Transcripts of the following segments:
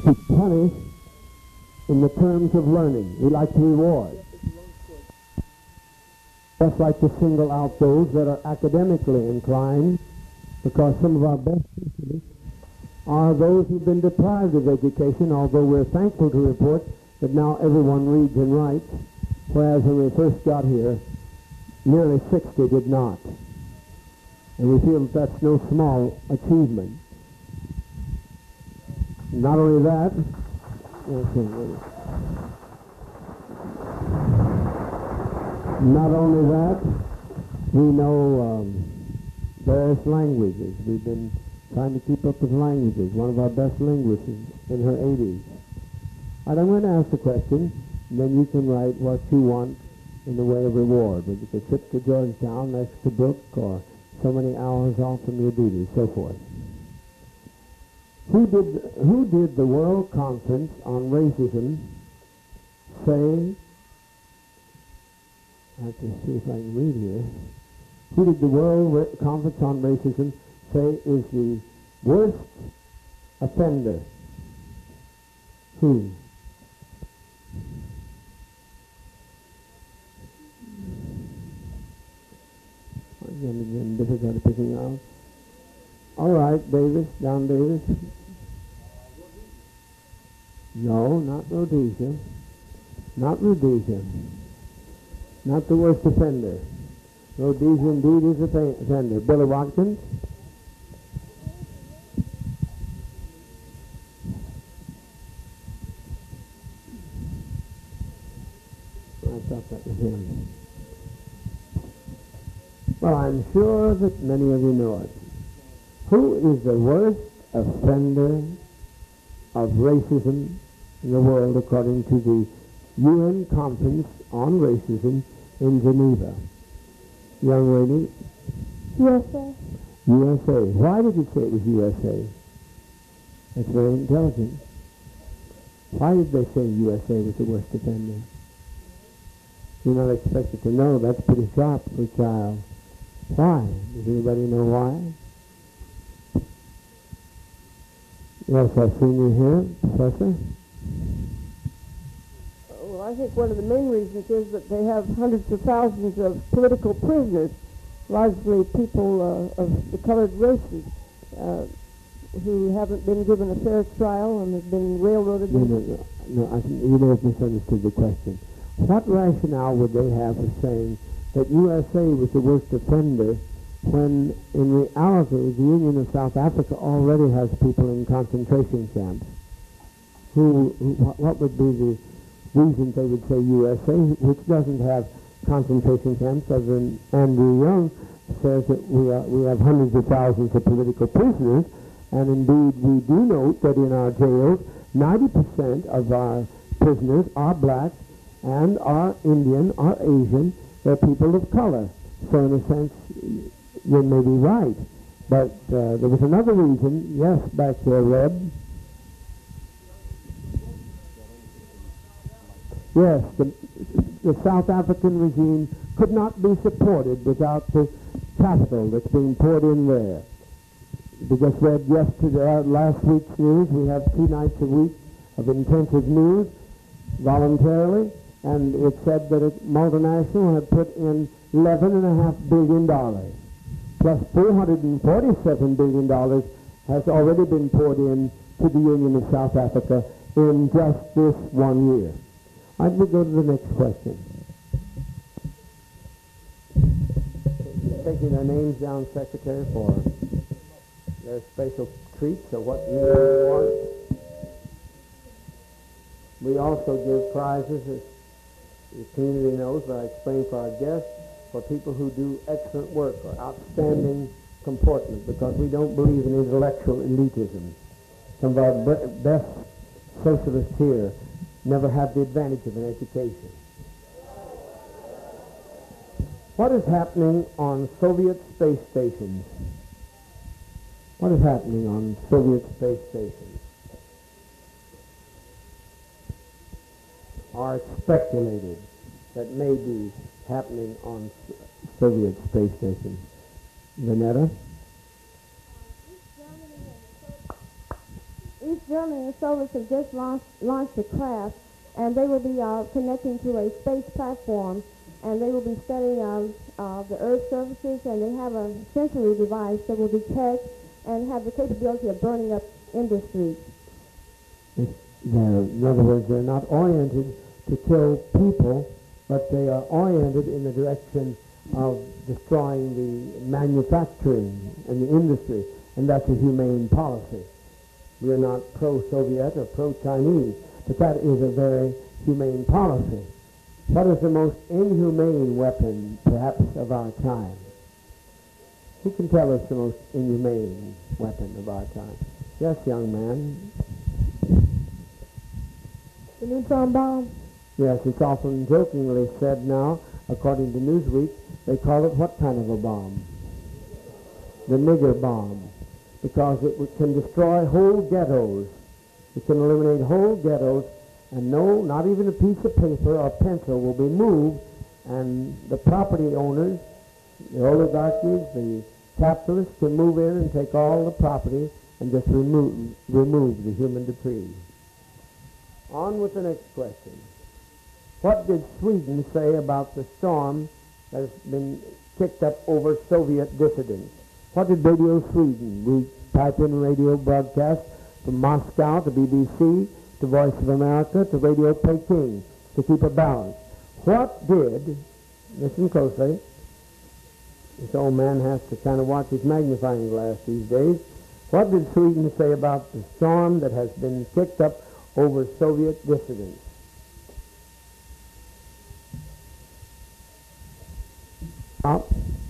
to punish in the terms of learning. We like to reward. Just like to single out those that are academically inclined, because some of our best teachers are those who've been deprived of education, although we're thankful to report that now everyone reads and writes, whereas when we first got here, nearly 60 did not. And we feel that that's no small achievement. Not only that, we know various languages. We've been trying to keep up with languages. One of our best linguists is in her 80s. And I'm going to ask the question, and then you can write what you want in the way of reward, whether it's a trip to Georgetown, next to Brook, or so many hours off from your duty, so forth. Who did the World Conference on Racism say, I have to see if I can read here, who did the World Conference on Racism say is the worst offender? Who? Again, difficulty picking out. All right, Davis, Don Davis. No, not Rhodesia. Not Rhodesia. Not the worst offender. Rhodesia indeed is the offender. Billy Watkins. I thought that was him. Well, I'm sure that many of you know it. Who is the worst offender of racism in the world according to the UN Conference on Racism in Geneva? Young lady? USA. USA. Why did you say it was USA? That's very intelligent. Why did they say USA was the worst offender? You're not expected to know. That's pretty sharp for a child. Why? Does anybody know why? Yes, I've seen you here, Professor. Well, I think one of the main reasons is that they have hundreds of thousands of political prisoners, largely people of the colored races, who haven't been given a fair trial and have been railroaded. No, I think you may have misunderstood the question. What rationale would they have for saying that USA was the worst offender when, in reality, the Union of South Africa already has people in concentration camps? What would be the reason they would say USA, which doesn't have concentration camps, other than Andrew Young says that we have hundreds of thousands of political prisoners, and indeed we do note that in our jails, 90% of our prisoners are black and are Indian, are Asian, they're people of color. So in a sense, you may be right. But there was another reason. Yes, back there, Reb. Yes, the South African regime could not be supported without the capital that's being poured in there. We just read yesterday, last week's news. We have 2 nights a week of intensive news voluntarily, and it said that multinational had put in $11.5 billion, plus $447 billion has already been poured in to the Union of South Africa in just this 1 year. I will go to the next question. Taking their names down, Secretary, for their special treats or what you want. We also give prizes, as the community knows, but I explain for our guests, for people who do excellent work or outstanding comportment, because we don't believe in intellectual elitism. Some of our best socialists here never have the advantage of an education. What is happening on Soviet space stations? What is happening on Soviet space stations? Or it's speculated that may be happening on Soviet space stations. East Germany and Soviets have just launched a craft, and they will be connecting to a space platform, and they will be studying the Earth's surfaces, and they have a sensory device that will detect and have the capability of burning up industries. In other words, they're not oriented to kill people, but they are oriented in the direction of destroying the manufacturing and the industry, and that's a humane policy. We are not pro-Soviet or pro-Chinese, but that is a very humane policy. What is the most inhumane weapon, perhaps, of our time? Who can tell us the most inhumane weapon of our time? Yes, young man. The neutron bomb? Yes, it's often jokingly said now, according to Newsweek, they call it what kind of a bomb? The nigger bomb, because it can destroy whole ghettos. It can eliminate whole ghettos, and no, not even a piece of paper or pencil will be moved, and the property owners, the oligarchies, the capitalists can move in and take all the property and just remove the human debris. On with the next question. What did Sweden say about the storm that has been kicked up over Soviet dissidents? What did Radio Sweden? We type in radio broadcast from Moscow to BBC to Voice of America to Radio Peking to keep a balance. What did, listen closely, this old man has to kind of watch his magnifying glass these days. What did Sweden say about the storm that has been kicked up over Soviet dissidents? Up.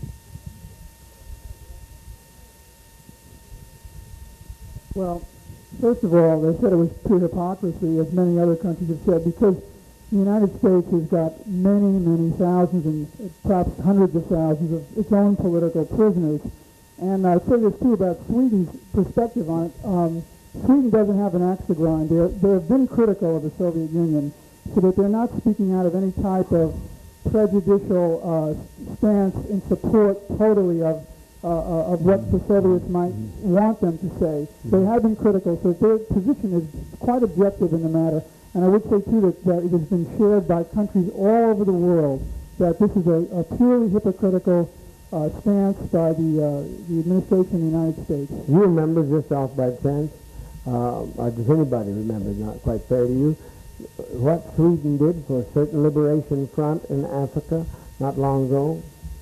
Well, first of all, they said it was pure hypocrisy, as many other countries have said, because the United States has got many, many thousands and perhaps hundreds of thousands of its own political prisoners. And I'd say this, too, about Sweden's perspective on it. Sweden doesn't have an axe to grind. They have been critical of the Soviet Union, so that they're not speaking out of any type of prejudicial stance in support totally of what the Soviets might want them to say. They have been critical, so their position is quite objective in the matter. And I would say, too, that it has been shared by countries all over the world, that this is a purely hypocritical stance by the administration of the United States. Do you remember, just off by chance, or does anybody remember, not quite fair to you, what Sweden did for a certain liberation front in Africa not long ago?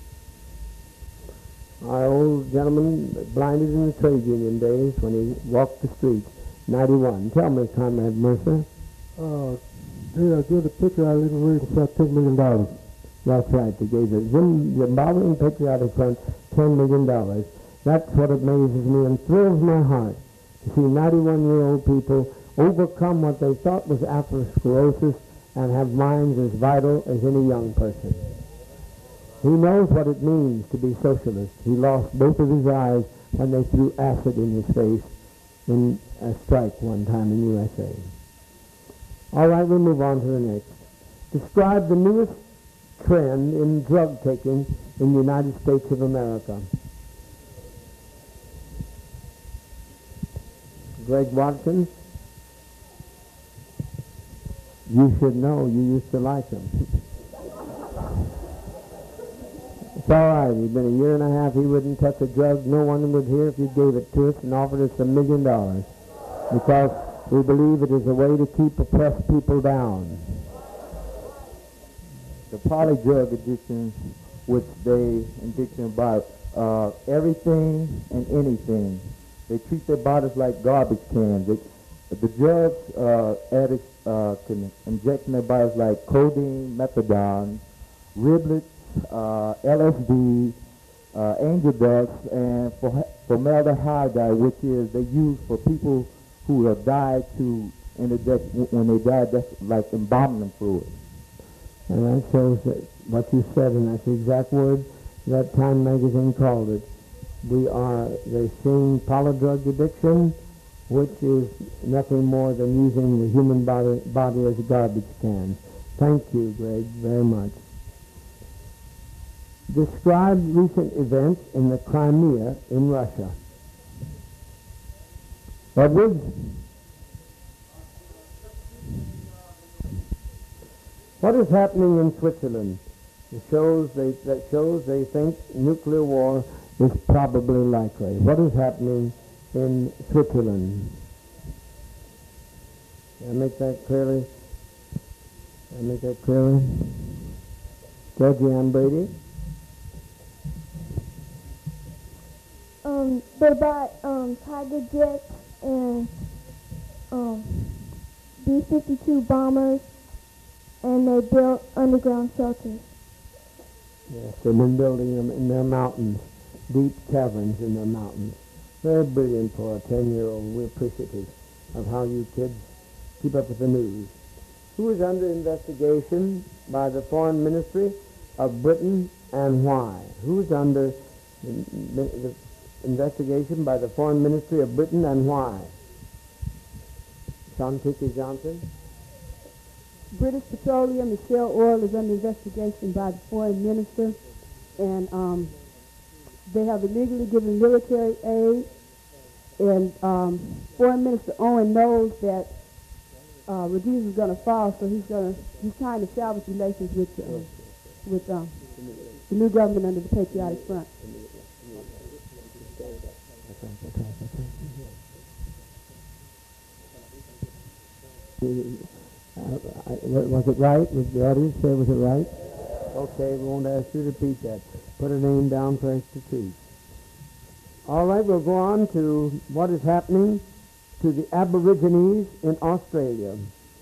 Our old gentleman, blinded in the trade union days when he walked the streets, 91. Tell me, Comrade Mercer. They gave the Patriotic Front $10 million. That's right. They gave the Zimbabwean Patriotic Front $10 million. That's what amazes me and thrills my heart, to see 91-year-old people overcome what they thought was atherosclerosis and have minds as vital as any young person. He knows what it means to be socialist. He lost both of his eyes when they threw acid in his face in a strike one time in USA. All right, we'll move on to the next. Describe the newest trend in drug taking in the United States of America. Greg Watkins, you should know. You used to like him. It's all right. He's been a year and a half. He wouldn't touch a drug. No one would hear if you gave it to us and offered us $1 million, because we believe it is a way to keep oppressed people down. The polydrug addiction, which they addiction about everything and anything. They treat their bodies like garbage cans. The drugs addicts can inject in their bodies like codeine, methadone, riblets, LSD, angel dust, and formaldehyde, which is they use for people who have died when they died, that's like embalming fluid. And that shows that what you said, and that's the exact word that Time magazine called it. They're seeing polydrug addiction, which is nothing more than using the human body as a garbage can. Thank you, Greg, very much. Describe recent events in the Crimea in Russia. Edwards? What is happening in Switzerland? That shows they think nuclear war is probably likely. What is happening in Switzerland? Can I make that clearly? Georgie Ann Brady? They bought Tiger jets and B-52 bombers, and they built underground shelters. Yes, they've been building them in their mountains, deep caverns in their mountains. Very brilliant for a 10-year-old. We're appreciative of how you kids keep up with the news. Who is under investigation by the Foreign Ministry of Britain and why? Who's under the investigation by the Foreign Ministry of Britain and why? Sean Kiki Johnson? British Petroleum and Shell Oil is under investigation by the foreign minister, and they have illegally given military aid, and Foreign Minister Owen knows that Rhodesia is going to fall, so he's trying to salvage relations with the new government under the Patriotic Front. Was it right? Did the audience say was it right? Okay, we won't ask you to repeat that. Put a name down for extra treats. All right, we'll go on to what is happening to the Aborigines in Australia.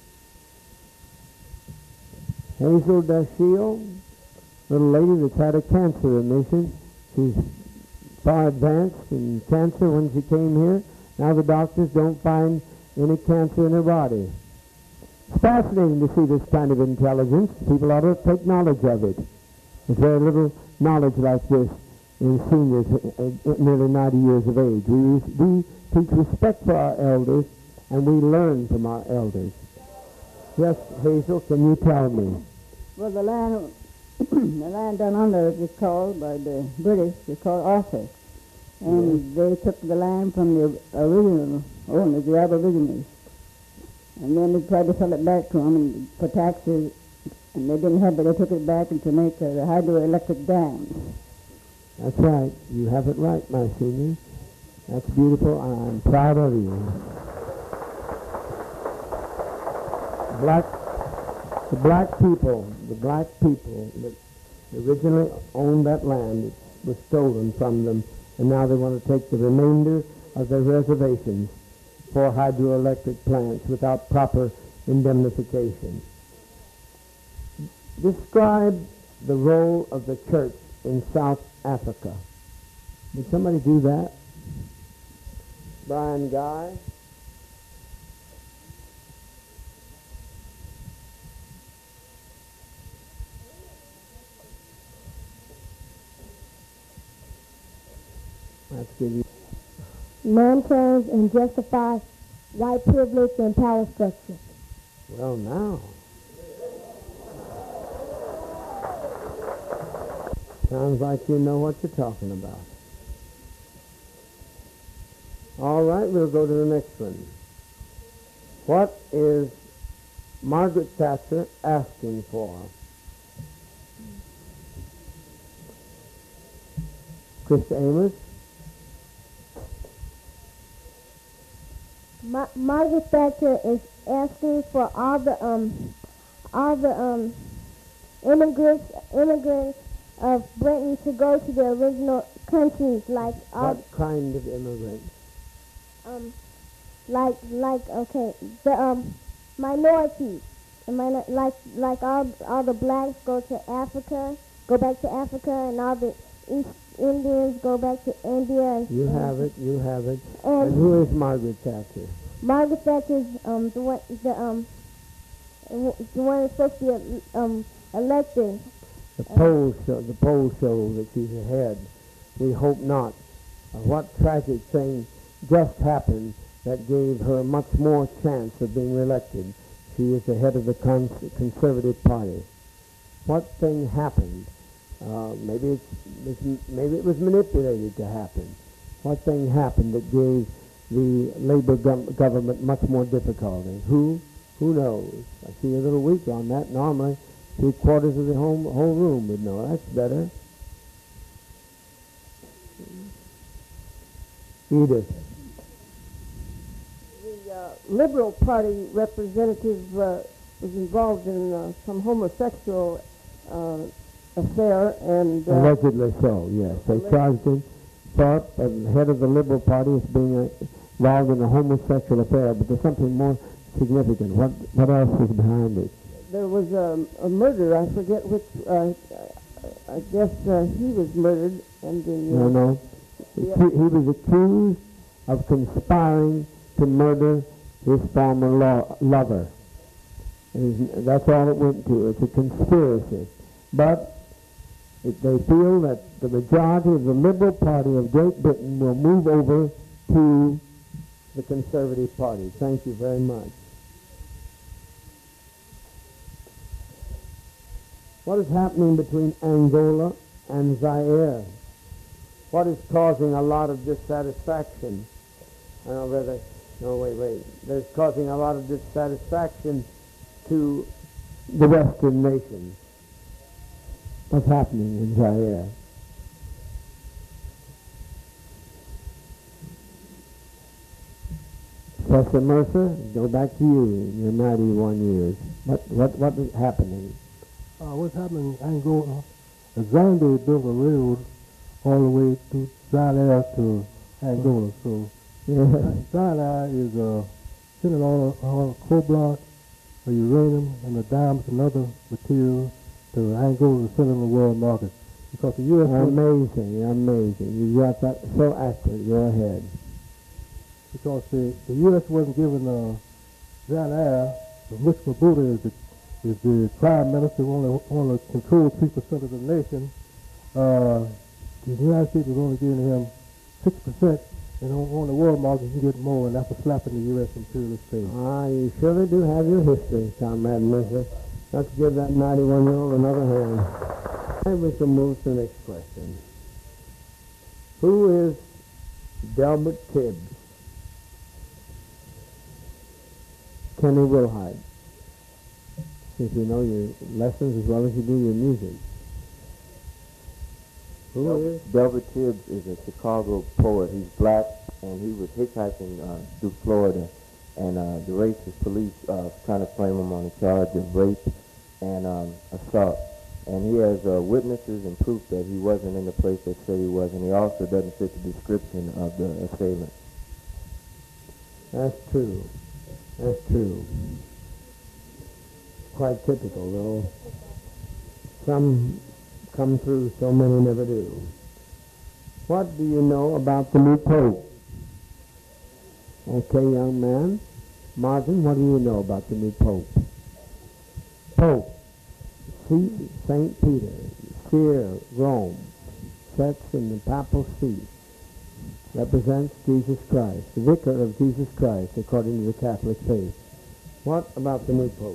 Hazel Dashiell, little lady that's had a cancer remission. She's far advanced in cancer when she came here. Now the doctors don't find any cancer in her body. It's fascinating to see this kind of intelligence. People ought to take knowledge of it. There's very little knowledge like this in seniors nearly 90 years of age. We teach respect for our elders, and we learn from our elders. Yes, Hazel, can you tell me? Well, the land down under is called, by the British, it's called Arthur. And they took the land from the original owners, the Aborigines. And then they tried to sell it back to them for taxes, and they didn't have it. They took it back and to make the hydroelectric dams. That's right. You have it right, my senior. That's beautiful. I'm proud of you. The black people that originally owned that land, it was stolen from them, and now they want to take the remainder of their reservations for hydroelectric plants without proper indemnification. Describe the role of the church in South Africa. Did somebody do that? Brian Guy? Let's give you. Man turns and justifies white privilege and power structure. Well, now. Sounds like you know what you're talking about. All right, we'll go to the next one. What is Margaret Thatcher asking for? Krista Amos? Margaret Thatcher is asking for all the immigrants of Britain to go to their original countries, like all. What kind of immigrants? The minorities, like all the blacks go back to Africa, and all the East Indians go back to India. You have it. And who is Margaret Thatcher? Margaret Thatcher is the one that's supposed to be elected. The polls show that she's ahead. We hope not. What tragic thing just happened that gave her much more chance of being reelected? She is the head of the Conservative Party. What thing happened? Maybe it was manipulated to happen. What thing happened that gave the Labour government much more difficulty? Who knows? I see a little weak on that. Normally 3/4 of the whole room would know. That's better. Edith. The Liberal Party representative was involved in some homosexual affair, and Allegedly so, yes. They charged him, Thorpe, the head of the Liberal Party, as being involved in a homosexual affair, but there's something more significant. What else is behind it? there was a murder. I forget which. I guess he was murdered, and the No. Yeah. He was accused of conspiring to murder his former lover. That's all it went to. It's a conspiracy. But they feel that the majority of the Liberal Party of Great Britain will move over to the Conservative Party. Thank you very much. What is happening between Angola and Zaire? What is causing a lot of dissatisfaction? There's causing a lot of dissatisfaction to the Western nations. What's happening in Zaire? Professor Mercer, go back to you in your 91 years. What is happening? What's happening in Angola? Zambia built a railroad all the way to Zaire to Angola. So Zaire is sending all cobalt, the uranium, and the diamonds and other materials to Angola to sell in the world market. Because the U.S. Amazing. You got that so accurate. Go ahead. Because the U.S. wasn't giving Zaire, Rich Mabuda is the prime minister who only controls 3% of the nation. The United States is only giving him 6%, and on the world market you can get more, and that's a slap in the U.S. imperialist face. You surely do have your history, Comrade Mercer. Let's give that 91-year-old another hand. And we can move to the next question. Who is Delbert Tibbs? Kenny Wilhite. Since you know your lessons as well as you do your music. Who is? Delbert Tibbs is a Chicago poet. He's black, and he was hitchhiking through Florida, and the racist police trying to frame him on a charge of rape and assault. And he has witnesses and proof that he wasn't in the place they said he was, and he also doesn't fit the description of the assailant. That's true. Quite typical, though. Some come through, so many never do. What do you know about the new Pope? Okay, young man. Martin, what do you know about the new Pope? Pope. St. Peter, seer, Rome, sets in the papal seat, represents Jesus Christ, the vicar of Jesus Christ, according to the Catholic faith. What about the new Pope?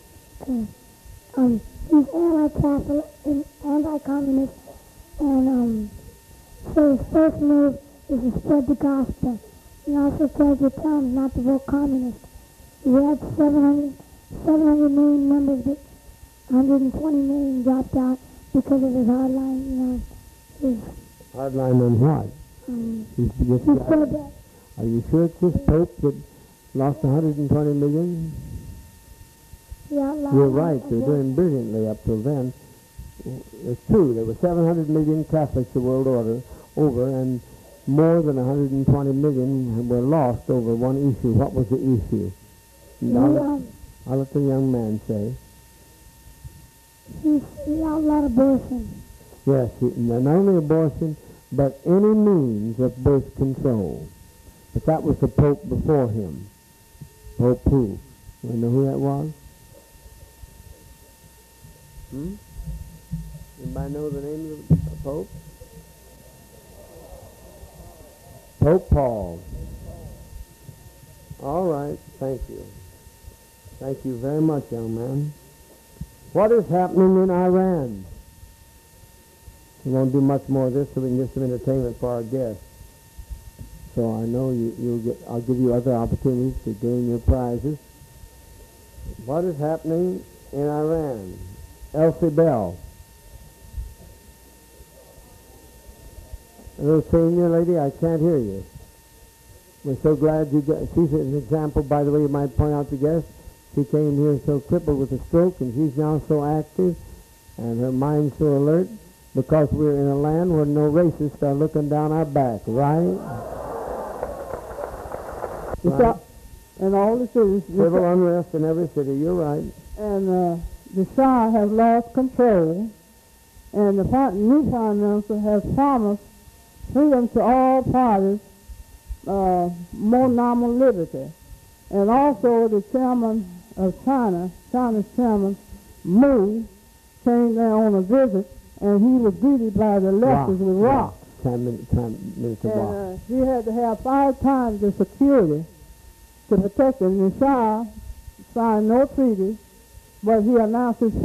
He's anti-Catholic and anti-communist, and so his first move is to spread the gospel. He also tells the towns not to vote communist. He had 700 million members, but 120 million dropped out because of his hardline, Hardline on what? He's so bad. Are you sure it's this Pope that lost 120 million? You're right. They're doing brilliantly up till then. It's true. There were 700 million Catholics the world over, and more than 120 million were lost over one issue. What was the issue? I'll let the young man say. He outlawed abortion. Yes, not only abortion, but any means of birth control. But that was the Pope before him. Pope who? You know who that was? Anybody know the name of the Pope? Pope Paul. All right, thank you. Thank you very much, young man. What is happening in Iran? We won't do much more of this so we can get some entertainment for our guests. So I know I'll give you other opportunities to gain your prizes. What is happening in Iran? Elsie Bell. A little senior lady, I can't hear you. We're so glad you got. She's an example, by the way, you might point out to guests. She came here so crippled with a stroke, and she's now so active, and her mind's so alert, because we're in a land where no racists are looking down our back, right? Right. And all the cities. Civil unrest in every city, you're right. And the Shah has lost control, and the new Prime Minister has promised freedom to all parties, more normal liberty. And also the chairman of China's chairman, Mu, came there on a visit, and he was greeted by the leftists with rocks. Minister Rock. He had to have 5 times the security to protect him. And the Shah signed no treaty, but he announced his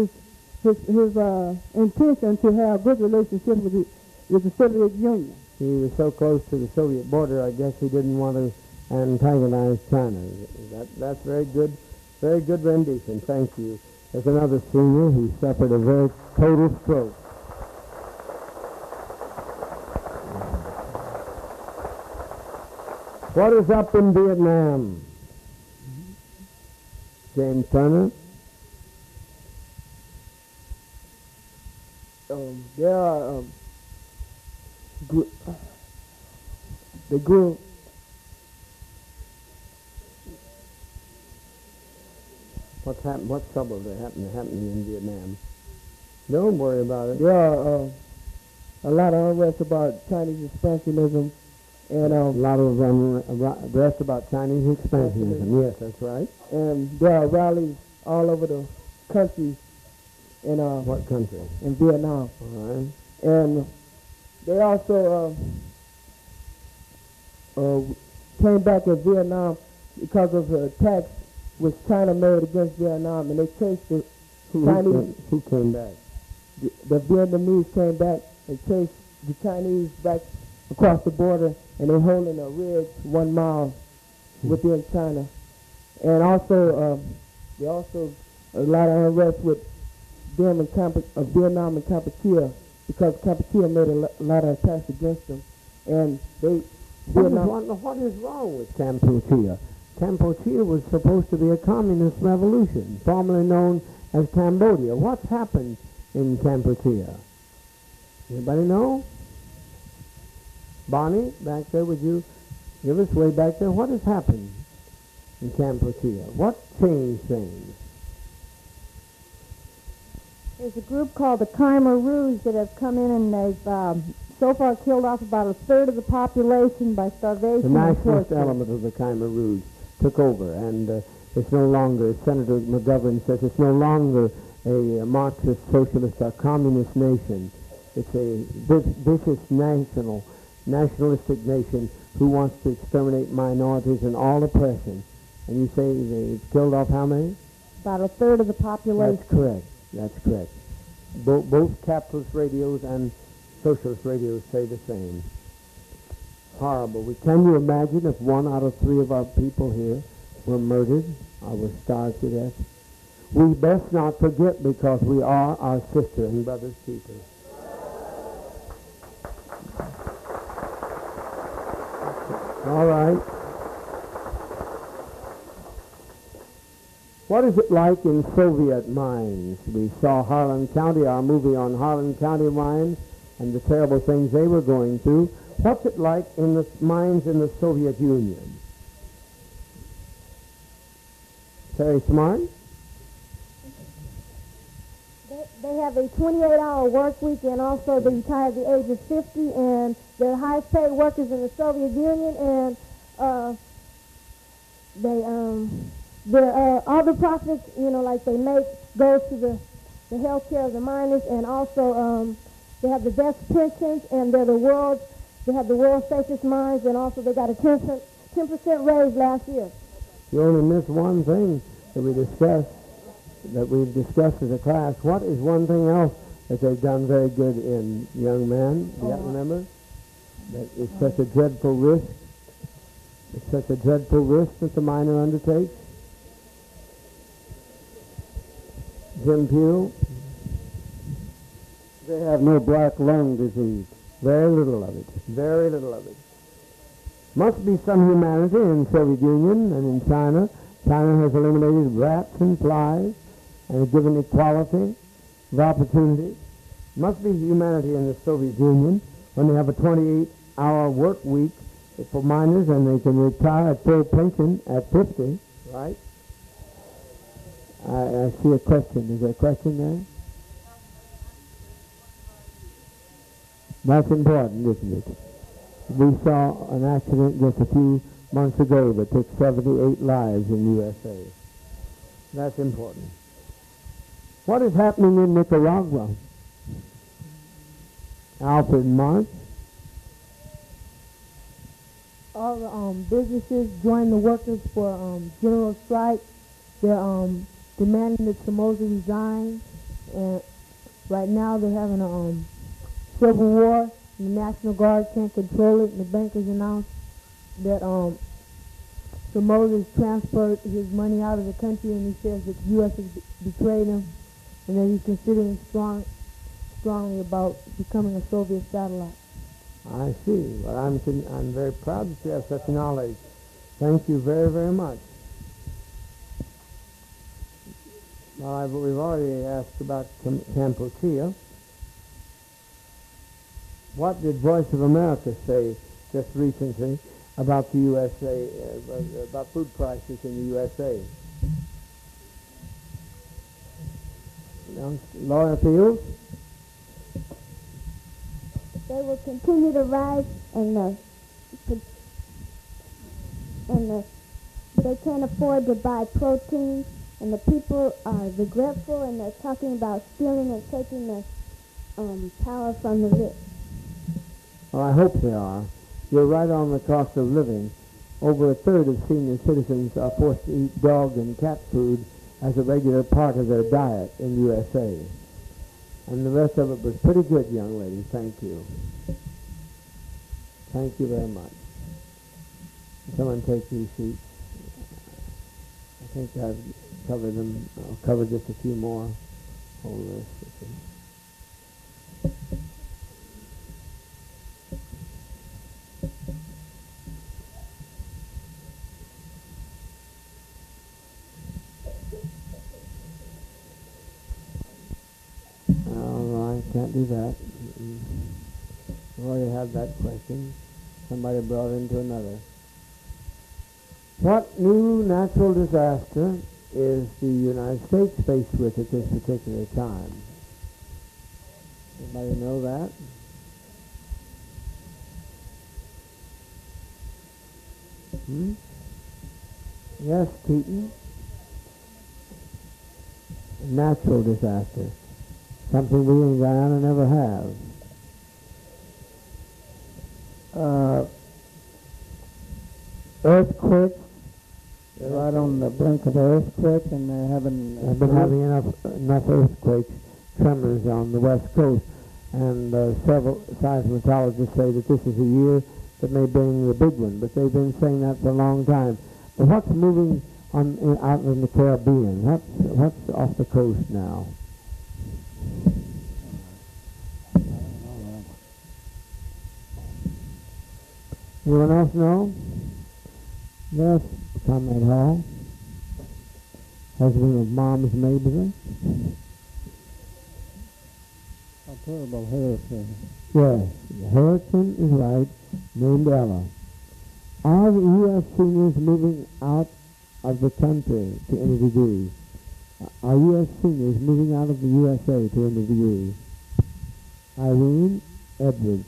intention to have good relationship with the Soviet Union. He was so close to the Soviet border, I guess he didn't want to antagonize China. That's very good rendition. Thank you. There's another senior who suffered a very total stroke. What is up in Vietnam? James Turner? There are the group. What's happened? What's trouble that happening in Vietnam? Don't worry about it. There are a lot of unrest about Chinese expansionism, and a lot of unrest about Chinese expansionism. Yes, that's right. And there are rallies all over the country. In what country? In Vietnam. All right. And they also came back in Vietnam because of the attacks which China made against Vietnam, and they chased the Chinese. Who came back? The Vietnamese came back and chased the Chinese back across the border, and they're holding a ridge 1 mile within China. And also, they also a lot of unrest with them in Vietnam and Kampuchea, because Kampuchea made a lot of attacks against them, and they. What is wrong with Kampuchea? Kampuchea was supposed to be a communist revolution, formerly known as Cambodia. What's happened in Kampuchea? Anybody know? Bonnie, back there, would you give us way back there? What has happened in Kampuchea? What changed things? There's a group called the Khmer Rouge that have come in, and they've so far killed off about a third of the population by starvation. The nationalist element of the Khmer Rouge took over, and it's no longer, Senator McGovern says, it's no longer a Marxist, socialist, or communist nation. It's a vicious nationalistic nation who wants to exterminate minorities and all oppression. And you say they've killed off how many? About a third of the population. That's correct. That's correct. Both capitalist radios and socialist radios say the same. Horrible. Can you imagine if 1 out of 3 of our people here were murdered or were starved to death? We best not forget, because we are our sister and brother's keeper. All right. What is it like in Soviet mines? We saw Harlan County, our movie on Harlan County mines, and the terrible things they were going through. What's it like in the mines in the Soviet Union? Very smart? They have a 28-hour work week, and also they retire at the age of 50, and they're highest paid workers in the Soviet Union, and all the profits, like they make, goes to the health care of the miners, and also they have the best pensions, and they have the world's safest mines, and also they got a 10% raise last year. You only missed one thing that we've discussed as a class. What is one thing else that they've done very good in, young man? Do you remember? That it's such a dreadful risk. It's such a dreadful risk that the miner undertakes. Jim Pugh? They have no black lung disease. Very little of it. Very little of it. Must be some humanity in the Soviet Union and in China. China has eliminated rats and flies and given equality of opportunity. Must be humanity in the Soviet Union when they have a 28-hour work week for miners and they can retire at full pension at 50, right? I see a question. Is there a question there? That's important, isn't it? We saw an accident just a few months ago that took 78 lives in the USA. That's important. What is happening in Nicaragua? Alfred March? All the businesses joined the workers for general strike. They're demanding that Somoza resign. And right now they're having a civil war. The National Guard can't control it. And the bankers announced that Somoza has transferred his money out of the country, and he says that the U.S. has betrayed him, and that he's considering strongly about becoming a Soviet satellite. I see. Well, I'm very proud that you have such knowledge. Thank you very, very much. Well, we've already asked about Kampuchea. What did Voice of America say just recently about the USA, about food prices in the USA? Laura Fields? They will continue to rise, and they can't afford to buy protein, and the people are regretful, and they're talking about stealing and taking the power from the rich. Well, I hope they are. You're right on the cost of living. Over a third of senior citizens are forced to eat dog and cat food as a regular part of their diet in the USA. And the rest of it was pretty good, young lady. Thank you. Thank you very much. Someone take these seats. I think I've covered them. I'll cover just a few more. Hold this. Can't do that. We already had that question. Somebody brought into another. What new natural disaster is the United States faced with at this particular time? Anybody know that? Yes, Keaton? Natural disaster. Something we in Guyana never have. Earthquakes. They're right on the brink of earthquake, and they've been having enough earthquakes, tremors on the west coast, and several seismologists say that this is a year that may bring the big one, but they've been saying that for a long time. But what's moving out in the Caribbean? What's off the coast now? Anyone else know? Yes, Comrade Hall. Husband of Mom's Maybelline. A terrible hurricane. Yes, the hurricane is right, named Ella. Are the U.S. seniors moving out of the country to any degree? Are U.S. seniors moving out of the USA to any degree? Irene Edwards.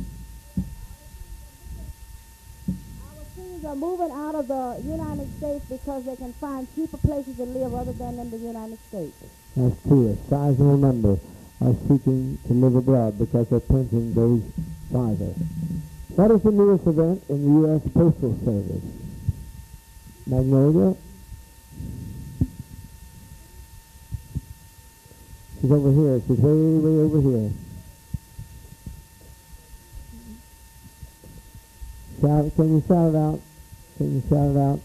Our seniors are moving out of the United States because they can find cheaper places to live other than in the United States. That's true. A sizable number are seeking to live abroad because their pension goes farther. What is the newest event in the U.S. Postal Service? Magnolia? She's over here. She's way over here. Can you shout it out? Can you shout it out?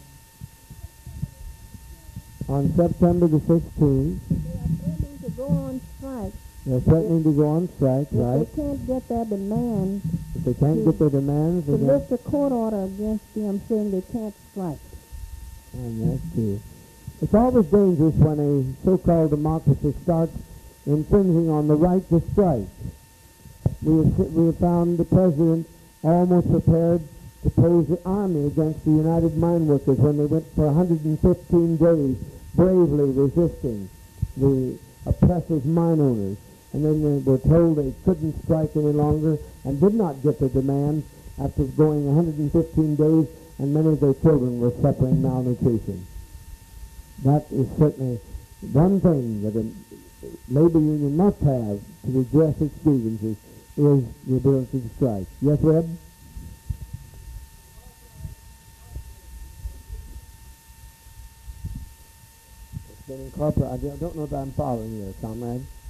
On September the 16th. They are threatening to go on strike They're threatening to go on strike, right? If they can't get their demand If they can't get their demands, to then lift a court order against them saying they can't strike. and that's true. It's always dangerous when a so-called democracy starts infringing on the right to strike. We have found the president almost prepared to pose the army against the United Mine Workers when they went for 115 days bravely resisting the oppressive mine owners. And then they were told they couldn't strike any longer and did not get their demands after going 115 days, and many of their children were suffering malnutrition. That is certainly one thing that a labor union must have to redress its grievances, is the ability to strike. Yes, Reb? It's been incorporated. I don't know that I'm following you, comrade.